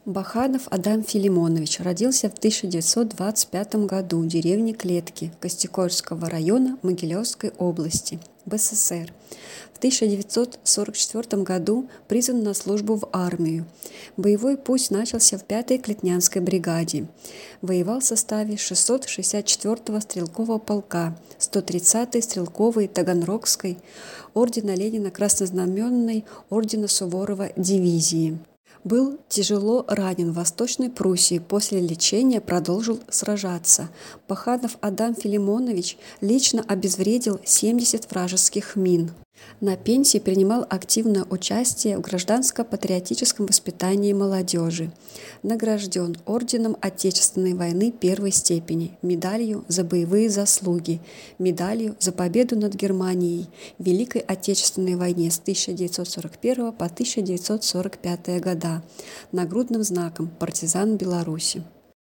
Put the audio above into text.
Баханов Адам Филимонович родился в 1925 году в деревне Клетки Костекольского района Могилевской области, БССР. В 1944 году призван на службу в армию. Боевой путь начался в 5-й Клетнянской бригаде. Воевал в составе 664-го стрелкового полка, 130-й стрелковой Таганрогской, ордена Ленина Краснознаменной, ордена Суворова дивизии. Был тяжело ранен в Восточной Пруссии, после лечения продолжил сражаться. Баханов Адам Филимонович лично обезвредил 70 вражеских мин. На пенсии принимал активное участие в гражданско-патриотическом воспитании молодежи. Награжден орденом Отечественной войны первой степени, медалью за боевые заслуги, медалью за победу над Германией в Великой Отечественной войне с 1941 по 1945 года, нагрудным знаком «Партизан Беларуси».